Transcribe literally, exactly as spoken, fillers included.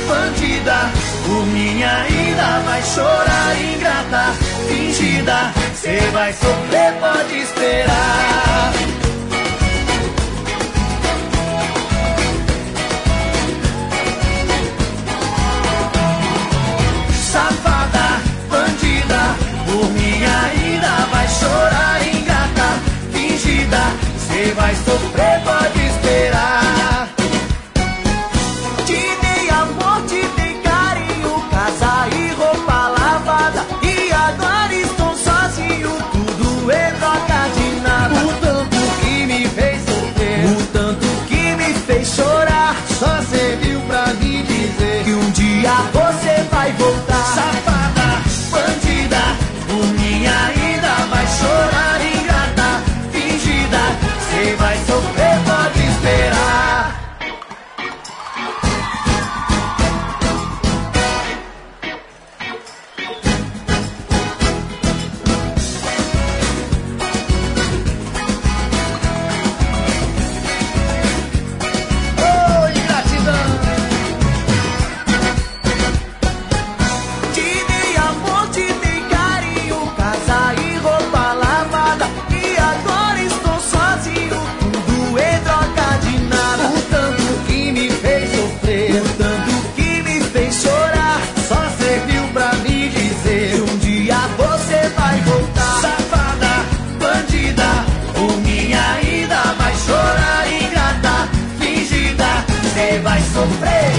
bandida, por minha ainda vai chorar, ingrata, fingida. Cê vai sofrer, pode esperar. Safada, bandida, por minha ainda vai chorar, ingrata, fingida. Cê vai sofrer, pode esperar. Te dei amor, te dei carinho, casa e roupa lavada, e agora estou sozinho, tudo é troca de nada. O tanto que me fez sofrer, O tanto que me fez chorar, só serviu pra me dizer que um dia você vai voltar. safada, bandida, por minha ainda vai chorar, ingrata, fingida. Cê vai sofrer, pode esperar. Oi, gratidão. Te dei amor, te dei carinho, casa e roupa lavada, e agora estou sozinho, tudo em troca de nada. O tanto que me fez sofrer, O tanto que me fez chorar, só serviu pra me que dizer um dia você vai voltar. safada, bandida, por minha ainda vai chorar, ingrata, fingida. Cê vai sofrer.